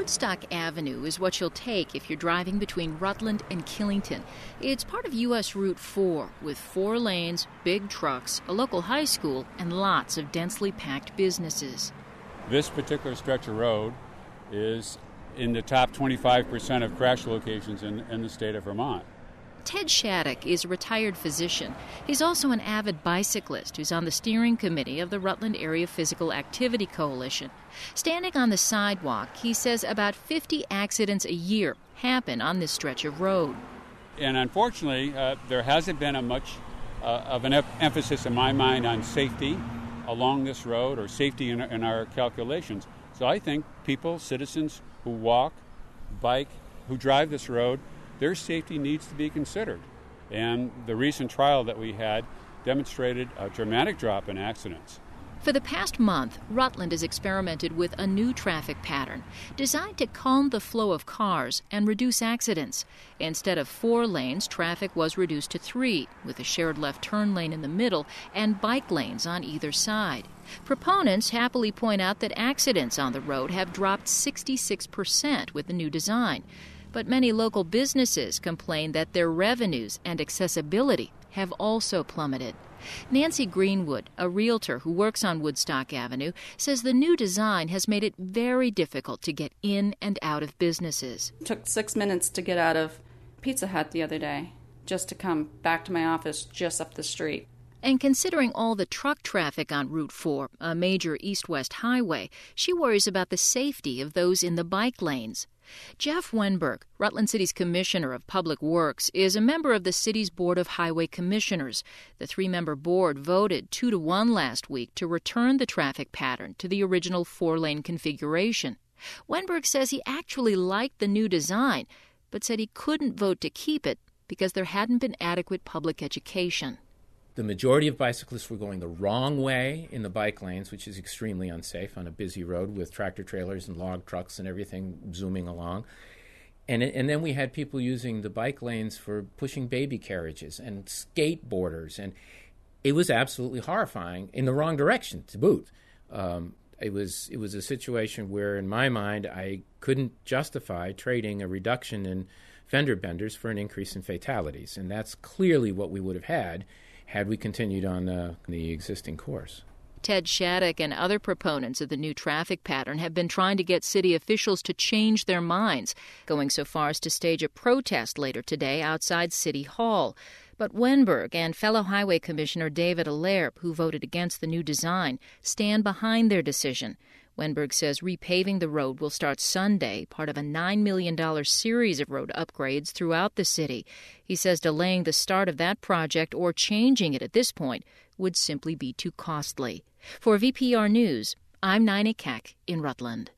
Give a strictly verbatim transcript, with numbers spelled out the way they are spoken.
Woodstock Avenue is what you'll take if you're driving between Rutland and Killington. It's part of U S Route four, with four lanes, big trucks, a local high school, and lots of densely packed businesses. This particular stretch of road is in the top twenty-five percent of crash locations in, in the state of Vermont. Ted Shattuck is a retired physician. He's also an avid bicyclist who's on the steering committee of the Rutland Area Physical Activity Coalition. Standing on the sidewalk, he says about fifty accidents a year happen on this stretch of road. And unfortunately, uh, there hasn't been a much uh, of an em- emphasis in my mind on safety along this road or safety in, in our calculations. So I think people, citizens who walk, bike, who drive this road, their safety needs to be considered. And the recent trial that we had demonstrated a dramatic drop in accidents. For the past month, Rutland has experimented with a new traffic pattern designed to calm the flow of cars and reduce accidents. Instead of four lanes, traffic was reduced to three, with a shared left turn lane in the middle and bike lanes on either side. Proponents happily point out that accidents on the road have dropped sixty-six percent with the new design. But many local businesses complain that their revenues and accessibility have also plummeted. Nancy Greenwood, a realtor who works on Woodstock Avenue, says the new design has made it very difficult to get in and out of businesses. It took six minutes to get out of Pizza Hut the other day, just to come back to my office just up the street. And considering all the truck traffic on Route four, a major east-west highway, she worries about the safety of those in the bike lanes. Jeff Wenberg, Rutland City's Commissioner of Public Works, is a member of the city's Board of Highway Commissioners. The three-member board voted two to one last week to return the traffic pattern to the original four-lane configuration. Wenberg says he actually liked the new design, but said he couldn't vote to keep it because there hadn't been adequate public education. The majority of bicyclists were going the wrong way in the bike lanes, which is extremely unsafe on a busy road with tractor trailers and log trucks and everything zooming along. And and then we had people using the bike lanes for pushing baby carriages and skateboarders. And it was absolutely horrifying in the wrong direction, to boot. Um, it was it was a situation where, in my mind, I couldn't justify trading a reduction in fender benders for an increase in fatalities. And that's clearly what we would have had had we continued on uh, the existing course. Ted Shattuck and other proponents of the new traffic pattern have been trying to get city officials to change their minds, going so far as to stage a protest later today outside City Hall. But Wenberg and fellow Highway Commissioner David Allaire, who voted against the new design, stand behind their decision. Wenberg says repaving the road will start Sunday, part of a nine million dollars series of road upgrades throughout the city. He says delaying the start of that project or changing it at this point would simply be too costly. For V P R News, I'm Nina Keck in Rutland.